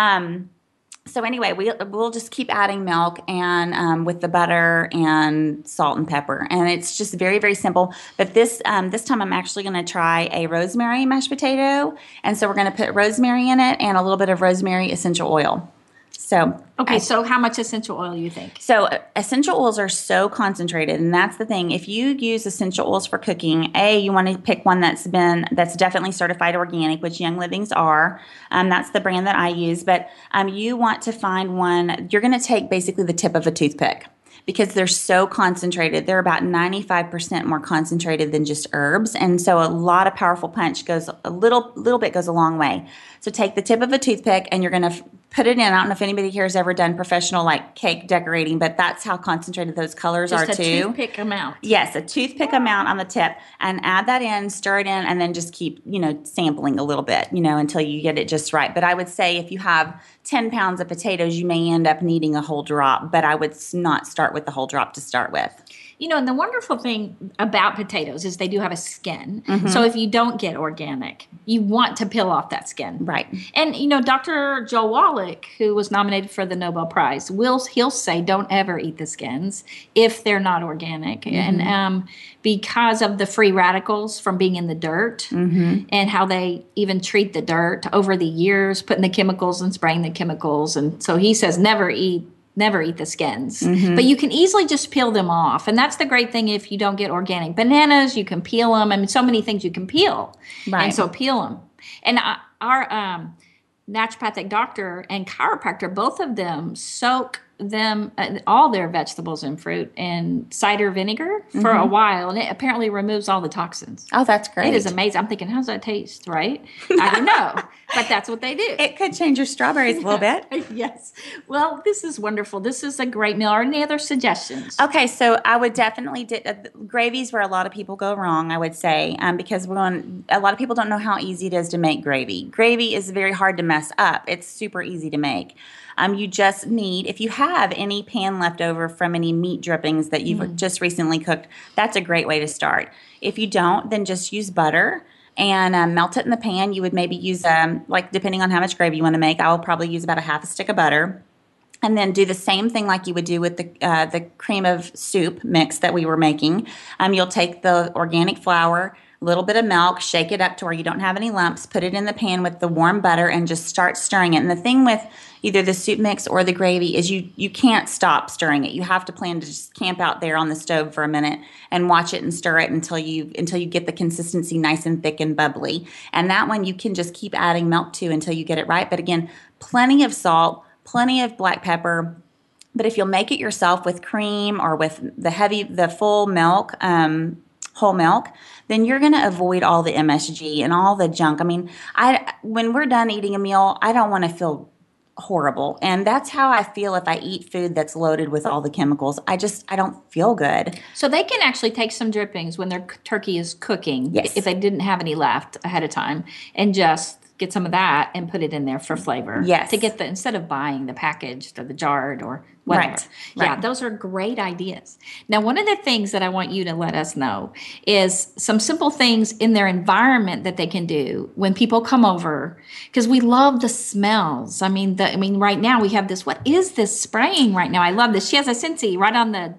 So anyway, we'll just keep adding milk and with the butter and salt and pepper, and it's just very, very simple. But this time I'm actually going to try a rosemary mashed potato, and so we're going to put rosemary in it and a little bit of rosemary essential oil. So so how much essential oil do you think? So essential oils are so concentrated, and that's the thing. If you use essential oils for cooking, you want to pick one that's definitely certified organic, which Young Living's are. That's the brand that I use. But you want to find one. You're going to take basically the tip of a toothpick, because they're so concentrated. They're about 95% more concentrated than just herbs. And so a lot of powerful punch goes a little bit goes a long way. So take the tip of a toothpick and you're going to put it in. I don't know if anybody here has ever done professional like cake decorating, but that's how concentrated those colors are too. Just a toothpick amount. Yes, a toothpick amount on the tip, and add that in, stir it in, and then just keep, sampling a little bit, until you get it just right. But I would say if you have 10 pounds of potatoes, you may end up needing a whole drop, but I would not start with the whole drop to start with. And the wonderful thing about potatoes is they do have a skin. Mm-hmm. So if you don't get organic, you want to peel off that skin. Right. And, Dr. Joel Wallach, who was nominated for the Nobel Prize, he'll say don't ever eat the skins if they're not organic. Mm-hmm. And because of the free radicals from being in the dirt and how they even treat the dirt over the years, putting the chemicals and spraying the chemicals. And so he says never eat the skins. Mm-hmm. But you can easily just peel them off. And that's the great thing if you don't get organic bananas, you can peel them. I mean, so many things you can peel. Right. And so peel them. And naturopathic doctor and chiropractor, both of them soak them all their vegetables and fruit in cider vinegar for a while, and it apparently removes all the toxins. Oh, that's great. It is amazing. I'm thinking, how's that taste, right? I don't know, but that's what they do. It could change your strawberries a little bit. Yes. Well, this is wonderful. This is a great meal. Are any other suggestions? Okay, so I would definitely gravy's where a lot of people go wrong, I would say, because a lot of people don't know how easy it is to make gravy. Gravy is very hard to mess up. It's super easy to make. You just need, if you have any pan left over from any meat drippings that you've just recently cooked, that's a great way to start. If you don't, then just use butter and melt it in the pan. You would maybe use, depending on how much gravy you want to make, I will probably use about a half a stick of butter. And then do the same thing like you would do with the cream of soup mix that we were making. You'll take the organic flour, a little bit of milk, shake it up to where you don't have any lumps, put it in the pan with the warm butter, and just start stirring it. And the thing with either the soup mix or the gravy is you can't stop stirring it. You have to plan to just camp out there on the stove for a minute and watch it and stir it until you get the consistency nice and thick and bubbly. And that one you can just keep adding milk to until you get it right. But again, plenty of salt, plenty of black pepper. But if you'll make it yourself with cream or with the full milk, whole milk, then you're going to avoid all the MSG and all the junk. I mean, when we're done eating a meal, I don't want to feel horrible. And that's how I feel if I eat food that's loaded with all the chemicals. I don't feel good. So they can actually take some drippings when their turkey is cooking, yes, if they didn't have any left ahead of time, and just get some of that and put it in there for flavor. Yes. To get instead of buying the packaged or the jarred or whatever. Right. Yeah, those are great ideas. Now, one of the things that I want you to let us know is some simple things in their environment that they can do when people come over, because we love the smells. I mean, right now we have this, what is this spraying right now? I love this. She has a Scentsy right on the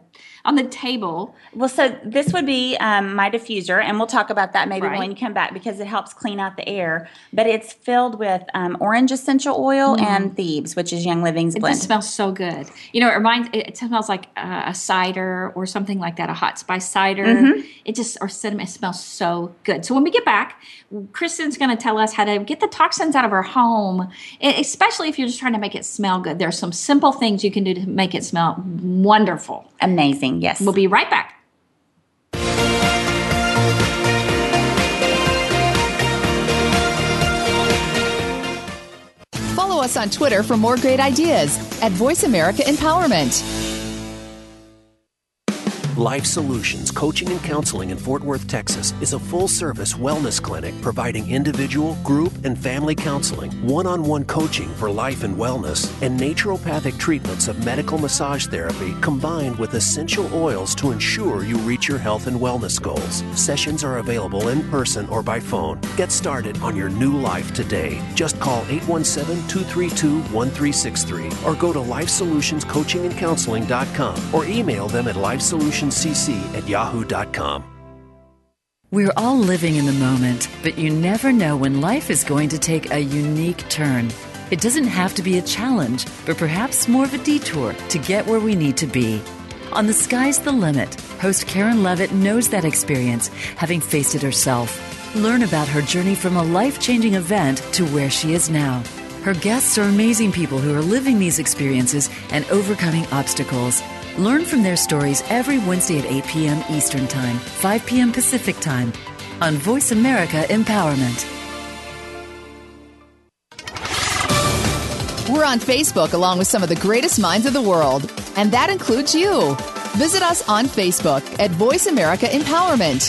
table. Well, so this would be my diffuser, and we'll talk about that maybe Right. when you come back because it helps clean out the air. But it's filled with orange essential oil and Thebes, which is Young Living's blend. It smells so good. It smells like a cider or something like that, a hot spice cider. Or cinnamon. It smells so good. So when we get back, Kristen's going to tell us how to get the toxins out of our home, especially if you're just trying to make it smell good. There are some simple things you can do to make it smell wonderful. Amazing, yes. We'll be right back. Follow us on Twitter for more great ideas at Voice America Empowerment. Life Solutions Coaching and Counseling in Fort Worth, Texas is a full-service wellness clinic providing individual, group, and family counseling, one-on-one coaching for life and wellness, and naturopathic treatments of medical massage therapy combined with essential oils to ensure you reach your health and wellness goals. Sessions are available in person or by phone. Get started on your new life today. Just call 817-232-1363 or go to LifeSolutionsCoachingandCounseling.com or email them at lifesolutioncc@yahoo.com. We're all living in the moment, but you never know when life is going to take a unique turn. It doesn't have to be a challenge, but perhaps more of a detour to get where we need to be. On The Sky's the Limit, host Karen Levitt knows that experience, having faced it herself. Learn about her journey from a life-changing event to where she is now. Her guests are amazing people who are living these experiences and overcoming obstacles. Learn from their stories every Wednesday at 8 p.m. Eastern Time, 5 p.m. Pacific Time on Voice America Empowerment. We're on Facebook along with some of the greatest minds of the world, and that includes you. Visit us on Facebook at Voice America Empowerment.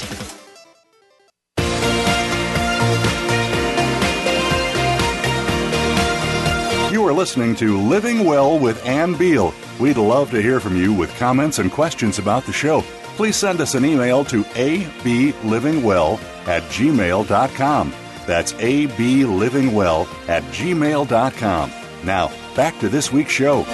You are listening to Living Well with Ann Beal. We'd love to hear from you with comments and questions about the show. Please send us an email to ablivingwell@gmail.com. That's ablivingwell@gmail.com. Now, back to this week's show.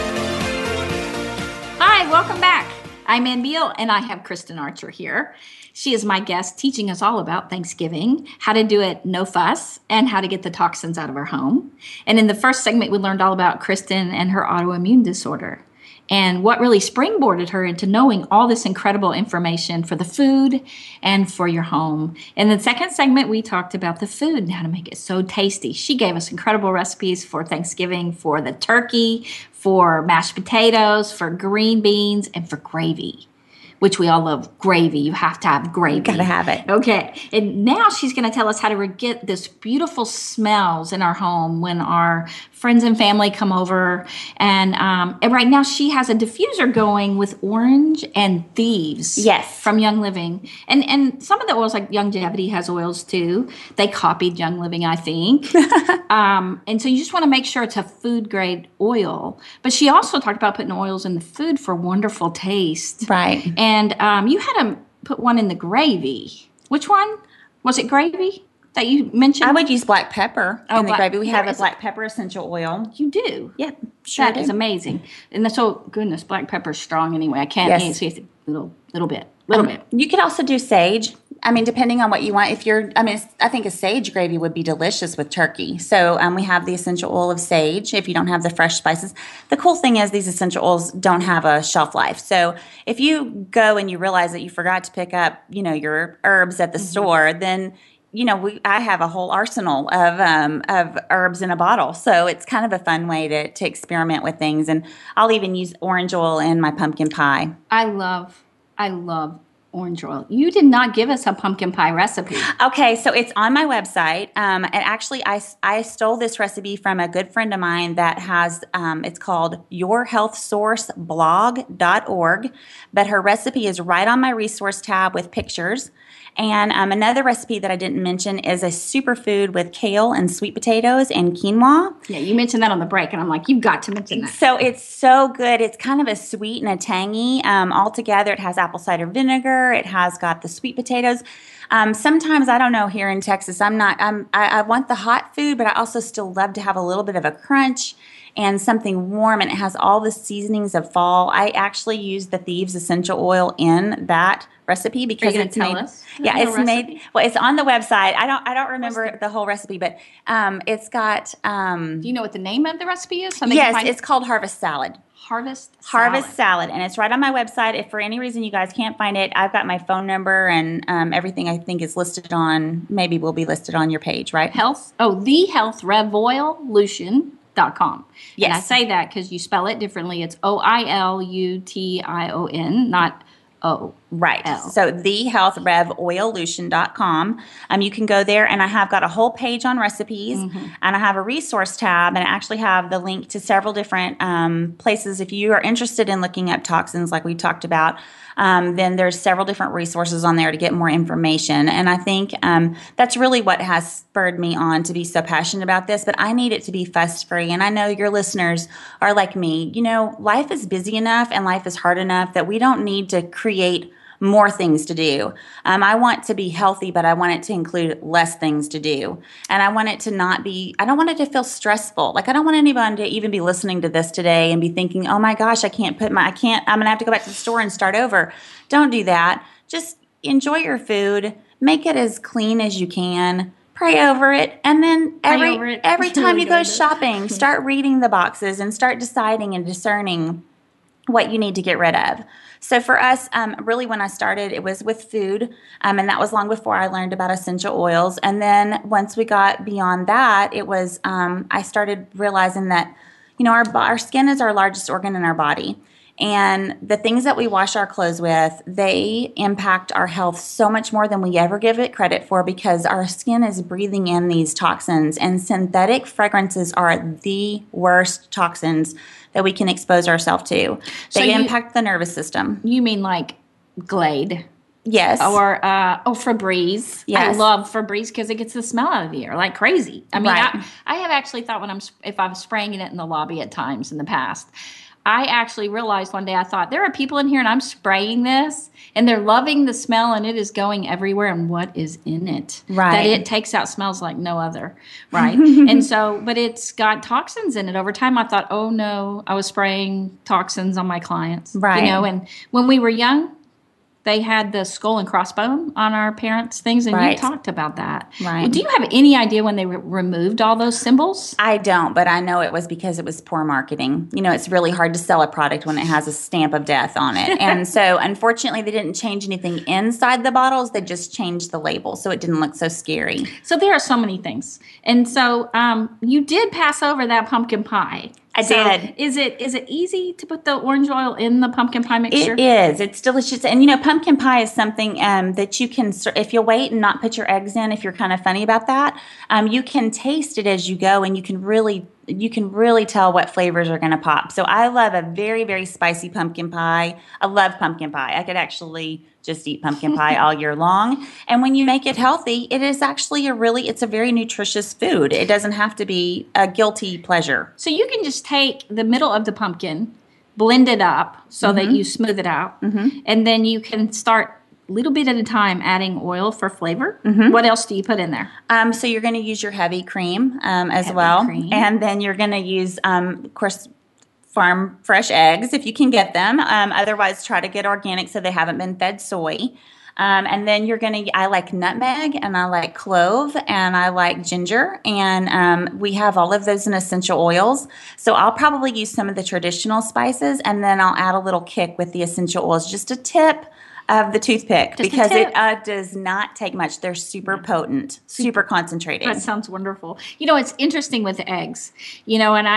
Hi, welcome back. I'm Ann Beal, and I have Kristen Archer here. She is my guest, teaching us all about Thanksgiving, how to do it no fuss, and how to get the toxins out of our home. And in the first segment, we learned all about Kristen and her autoimmune disorder. and what really springboarded her into knowing all this incredible information for the food and for your home. In the second segment, we talked about the food and how to make it so tasty. She gave us incredible recipes for Thanksgiving, for the turkey, for mashed potatoes, for green beans, and for gravy, which we all love. Gravy. You have to have gravy. Gotta have it. Okay. And now she's going to tell us how to get this beautiful smells in our home when our friends and family come over. And right now she has a diffuser going with orange and thieves. Yes. From Young Living. And some of the oils, like Youngevity has oils too. They copied Young Living, I think. And so you just want to make sure it's a food grade oil. But she also talked about putting oils in the food for wonderful taste. Right. And you had to put one in the gravy. Which one? Was it gravy that you mentioned? I would use black pepper in the gravy. We have a Yes. black pepper essential oil. You do? Yep, sure That do. is amazing. And goodness, black pepper's strong anyway. I can't eat, so you have to, little bit. You could also do sage. I mean, depending on what you want. I think a sage gravy would be delicious with turkey. So we have the essential oil of sage if you don't have the fresh spices. The cool thing is these essential oils don't have a shelf life. So if you go and you realize that you forgot to pick up, your herbs at the store, then I have a whole arsenal of herbs in a bottle. So it's kind of a fun way to experiment with things. And I'll even use orange oil in my pumpkin pie. I love orange oil. You did not give us a pumpkin pie recipe. Okay, so it's on my website. And actually, I stole this recipe from a good friend of mine that has, it's called yourhealthsourceblog.org. But her recipe is right on my resource tab with pictures. And another recipe that I didn't mention is a superfood with kale and sweet potatoes and quinoa. Yeah, you mentioned that on the break, and I'm like, you've got to mention that. So it's so good. It's kind of a sweet and a tangy. All together, it has apple cider vinegar. It has got the sweet potatoes. Sometimes, I don't know, here in Texas, I want the hot food, but I also still love to have a little bit of a crunch and something warm, and it has all the seasonings of fall. I actually use the Thieves essential oil in that recipe because it's made. Yeah, it's made. Well, it's on the website. I don't remember the whole recipe, but it's got. Do you know what the name of the recipe is? Yes, it's called Harvest Salad. Harvest Salad, and it's right on my website. If for any reason you guys can't find it, I've got my phone number and everything I think is listed on. Maybe will be listed on your page, right? The Health Rev Oil Lution.com. Yes. And I say that because you spell it differently. It's OILUTION, not O. Right. L. So thehealthrevoillution.com. You can go there, and I have got a whole page on recipes, and I have a resource tab, and I actually have the link to several different places. If you are interested in looking up toxins like we talked about, then there's several different resources on there to get more information. And I think that's really what has spurred me on to be so passionate about this. But I need it to be fuss-free. And I know your listeners are like me. Life is busy enough and life is hard enough that we don't need to create more things to do. I want to be healthy, but I want it to include less things to do. And I want it to I don't want it to feel stressful. Like I don't want anyone to even be listening to this today and be thinking, oh my gosh, I'm going to have to go back to the store and start over. Don't do that. Just enjoy your food. Make it as clean as you can. Pray over it. And then every time you go shopping, start reading the boxes and start deciding and discerning what you need to get rid of. So for us, really when I started, it was with food, and that was long before I learned about essential oils. And then once we got beyond that, it was I started realizing that, our skin is our largest organ in our body. And the things that we wash our clothes with, they impact our health so much more than we ever give it credit for because our skin is breathing in these toxins. And synthetic fragrances are the worst toxins that we can expose ourselves to. They impact the nervous system. You mean like Glade? Yes. Or Febreze. Yes. I love Febreze because it gets the smell out of the air like crazy. I mean, Right. I have actually thought if I was spraying it in the lobby at times in the past, I actually realized one day, I thought, there are people in here and I'm spraying this and they're loving the smell and it is going everywhere. And what is in it? Right. That it takes out smells like no other. Right. And so, but it's got toxins in it. Over time, I thought, oh no, I was spraying toxins on my clients. Right. And when we were young, they had the skull and crossbone on our parents' things, and you talked about that. Right. Well, do you have any idea when they removed all those symbols? I don't, but I know it was because it was poor marketing. You know, it's really hard to sell a product when it has a stamp of death on it. And so, unfortunately, they didn't change anything inside the bottles. They just changed the label, so it didn't look so scary. So there are so many things. And so you did pass over that pumpkin pie. I did. Is it easy to put the orange oil in the pumpkin pie mixture? It is. It's delicious. And, you know, pumpkin pie is something that you can, if you wait and not put your eggs in, if you're kind of funny about that, you can taste it as you go, and you can really tell what flavors are going to pop. So I love a very, very spicy pumpkin pie. I love pumpkin pie. I could actually just eat pumpkin pie all year long. And when you make it healthy, it is actually it's a very nutritious food. It doesn't have to be a guilty pleasure. So you can just take the middle of the pumpkin, blend it up so that you smooth it out, and then you can start a little bit at a time adding oil for flavor. What else do you put in there? So you're going to use your heavy cream as well. And then you're going to use, of course, farm fresh eggs if you can get them. Otherwise, try to get organic so they haven't been fed soy. And then I like nutmeg, and I like clove, and I like ginger, and we have all of those in essential oils. So I'll probably use some of the traditional spices, and then I'll add a little kick with the essential oils, just a tip of the toothpick, because it does not take much. They're super potent, super concentrated. That sounds wonderful. You know, it's interesting with the eggs, you know, and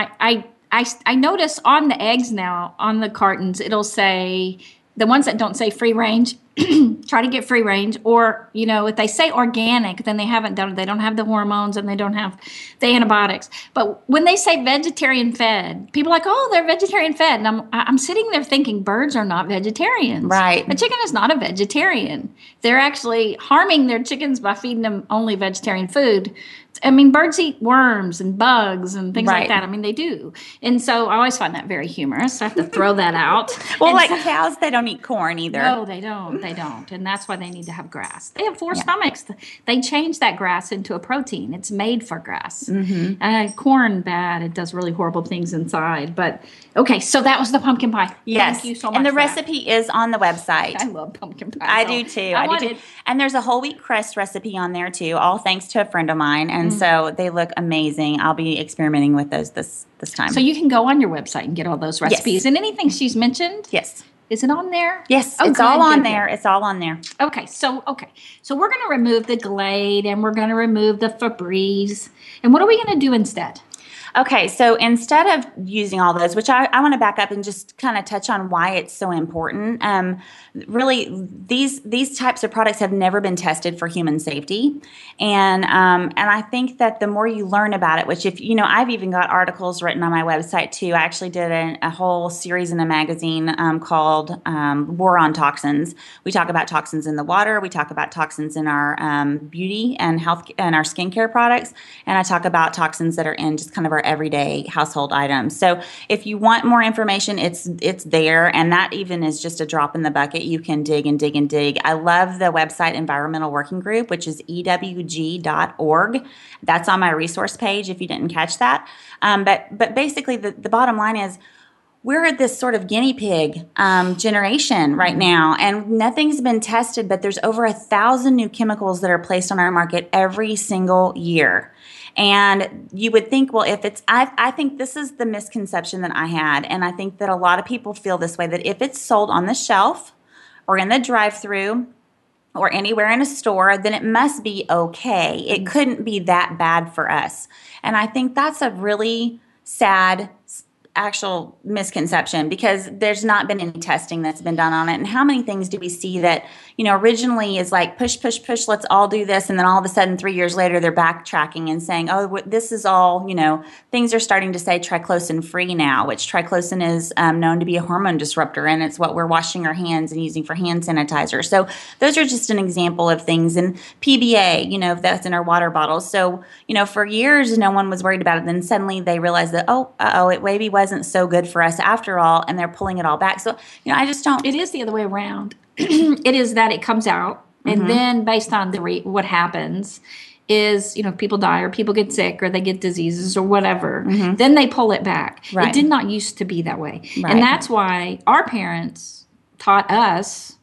I notice on the eggs now, on the cartons, it'll say, the ones that don't say free range, try to get free range. Or, you know, if they say organic, then they haven't done it. They don't have the hormones, and they don't have the antibiotics. But when they say vegetarian fed, people are like, oh, they're vegetarian fed. And I'm sitting there thinking birds are not vegetarians. Right. A chicken is not a vegetarian. They're actually harming their chickens by feeding them only vegetarian food. I mean, birds eat worms and bugs and things like that. I mean, they do. And so I always find that very humorous. I have to throw that out. Well, like cows, they don't eat corn either. No, they don't. They don't. And that's why they need to have grass. They have 4 stomachs. They change that grass into a protein. It's made for grass. Corn, bad. It does really horrible things inside. But, okay, so that was the pumpkin pie. Yes. Thank you so much. And the recipe is on the website. I love pumpkin pie. I do too. I do too. And there's a whole wheat crust recipe on there too, all thanks to a friend of mine. And so they look amazing. I'll be experimenting with those this time. So you can go on your website and get all those recipes. Yes. And anything she's mentioned? Yes. Is it on there? Yes, it's all on there. It's all on there. Okay, so we're going to remove the Glade, and we're going to remove the Febreze. And what are we going to do instead? Okay, so instead of using all those, which I want to back up and just kind of touch on why it's so important. Really, these types of products have never been tested for human safety, and I think that the more you learn about it, which I've even got articles written on my website too. I actually did a whole series in a magazine called War on Toxins. We talk about toxins in the water. We talk about toxins in our beauty and health and our skincare products, and I talk about toxins that are in just kind of our everyday household items. So if you want more information, it's there, and that even is just a drop in the bucket. You can dig and dig and dig. I love the website Environmental Working Group, which is ewg.org. That's on my resource page if you didn't catch that. But basically the bottom line is we're at this sort of guinea pig generation right now, and nothing's been tested, but there's over 1,000 new chemicals that are placed on our market every single year. And you would think, well, if it's, I think this is the misconception that I had, and I think that a lot of people feel this way, that if it's sold on the shelf or in the drive-through or anywhere in a store, then it must be okay. It couldn't be that bad for us. And I think that's a really sad actual misconception, because there's not been any testing that's been done on it. And how many things do we see that, originally is like push, let's all do this. And then all of a sudden 3 years later, they're backtracking and saying, oh, this is all, things are starting to say triclosan free now, which triclosan is known to be a hormone disruptor. And it's what we're washing our hands and using for hand sanitizer. So those are just an example of things. And PBA, that's in our water bottles. So, for years, no one was worried about it. Then suddenly they realized that, it maybe wasn't so good for us after all, and they're pulling it all back. So, I just don't. It is the other way around. It is that it comes out, and then based on what happens is, people die or people get sick or they get diseases or whatever, then they pull it back. Right. It did not used to be that way. Right. And that's why our parents taught us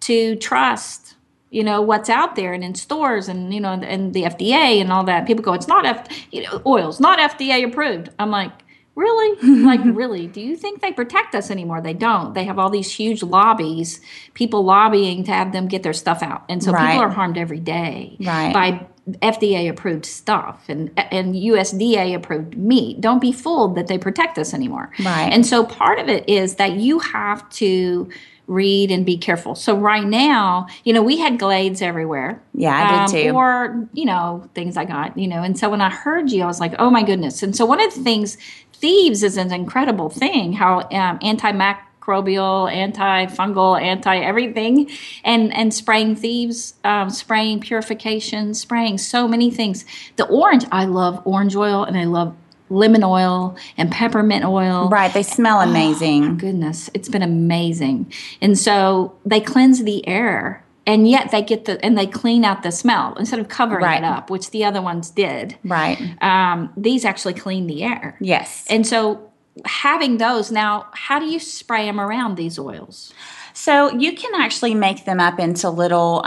to trust, what's out there and in stores and, and the FDA and all that. People go, it's not oil's not FDA approved. I'm like, really? Like, really? Do you think they protect us anymore? They don't. They have all these huge lobbies, people lobbying to have them get their stuff out. And so people are harmed every day by FDA-approved stuff and USDA-approved meat. Don't be fooled that they protect us anymore. Right. And so part of it is that you have to read and be careful. So right now, we had Glades everywhere. Yeah, I did too. Or, things I got, and so when I heard you, I was like, oh my goodness. And so one of the things, Thieves is an incredible thing, how antimicrobial, antifungal, anti-everything, and spraying Thieves, spraying purification, spraying so many things. The orange, I love orange oil and I love lemon oil and peppermint oil. Right, they smell amazing. Oh, my goodness, it's been amazing. And so they cleanse the air, and yet they they clean out the smell instead of covering it up, which the other ones did. Right. These actually clean the air. Yes. And so having those now, how do you spray them around these oils? So you can actually make them up into little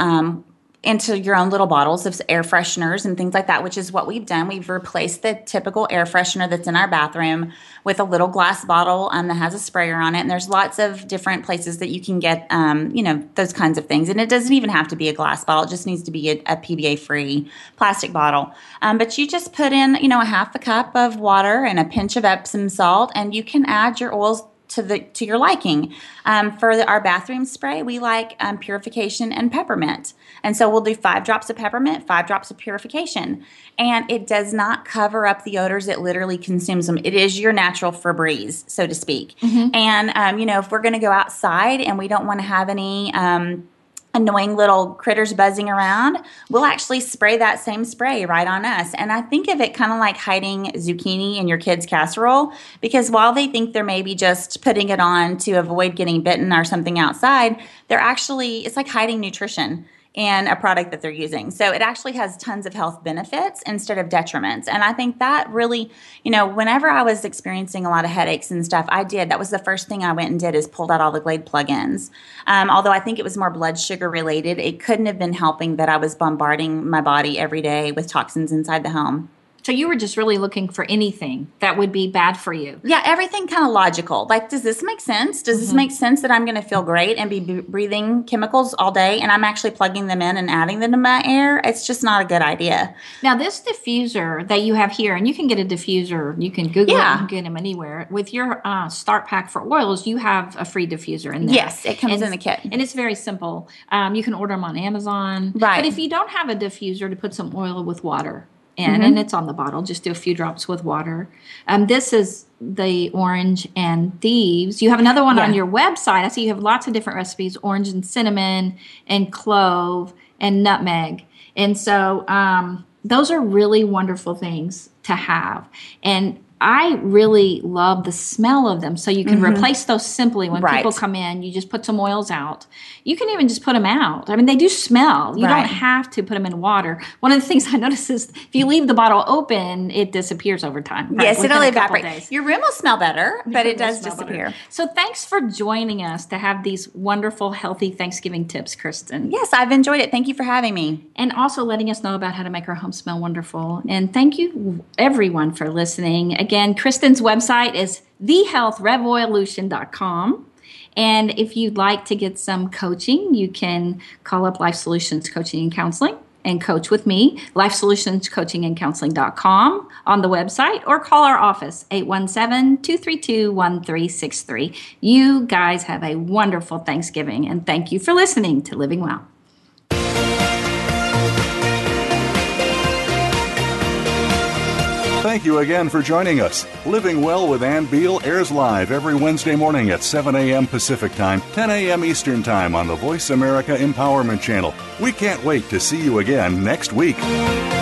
into your own little bottles of air fresheners and things like that, which is what we've done. We've replaced the typical air freshener that's in our bathroom with a little glass bottle that has a sprayer on it. And there's lots of different places that you can get, those kinds of things. And it doesn't even have to be a glass bottle. It just needs to be a PBA-free plastic bottle. But you just put in, a half a cup of water and a pinch of Epsom salt, and you can add your oils to your liking. For our bathroom spray, we like purification and peppermint. And so we'll do 5 drops of peppermint, 5 drops of purification. And it does not cover up the odors. It literally consumes them. It is your natural Febreze, so to speak. Mm-hmm. And, if we're going to go outside and we don't want to have any annoying little critters buzzing around, we'll actually spray that same spray right on us. And I think of it kind of like hiding zucchini in your kid's casserole, because while they think they're maybe just putting it on to avoid getting bitten or something outside, it's like hiding nutrition in a product that they're using. So it actually has tons of health benefits instead of detriments. And I think that really, whenever I was experiencing a lot of headaches and stuff, that was the first thing I went and did, is pulled out all the Glade plugins. Although I think it was more blood sugar related, it couldn't have been helping that I was bombarding my body every day with toxins inside the home. So you were just really looking for anything that would be bad for you. Yeah, everything kind of logical. Like, does this make sense? Does this make sense that I'm going to feel great and be breathing chemicals all day, and I'm actually plugging them in and adding them to my air? It's just not a good idea. Now, this diffuser that you have here, and you can get a diffuser, you can Google it and get them anywhere. With your start pack for oils, you have a free diffuser in there. Yes, it comes in the kit. And it's very simple. You can order them on Amazon. Right. But if you don't have a diffuser, to put some oil with water in, and it's on the bottle, just do a few drops with water. This is the orange and Thieves. You have another one on your website. I see you have lots of different recipes, orange and cinnamon and clove and nutmeg. And so those are really wonderful things to have. And I really love the smell of them. So you can replace those simply when people come in. You just put some oils out. You can even just put them out. I mean, they do smell. You don't have to put them in water. One of the things I notice is if you leave the bottle open, it disappears over time. Right? Yes, it'll evaporate. Your room will smell better, but it does disappear. Better. So thanks for joining us to have these wonderful, healthy Thanksgiving tips, Kristen. Yes, I've enjoyed it. Thank you for having me. And also letting us know about how to make our home smell wonderful. And thank you, everyone, for listening. Again, Kristen's website is thehealthrevolution.com. And if you'd like to get some coaching, you can call up Life Solutions Coaching and Counseling and coach with me, LifeSolutionsCoachingandCounseling.com on the website, or call our office, 817-232-1363. You guys have a wonderful Thanksgiving, and thank you for listening to Living Well. Thank you again for joining us. Living Well with Ann Beal airs live every Wednesday morning at 7 a.m. Pacific Time, 10 a.m. Eastern Time on the Voice America Empowerment Channel. We can't wait to see you again next week.